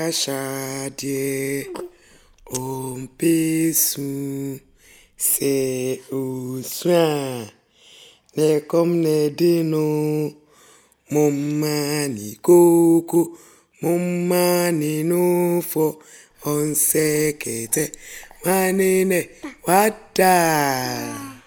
shade ompesu se uswa ne kom ne dino mummani koko mummani no for on sekete manine wada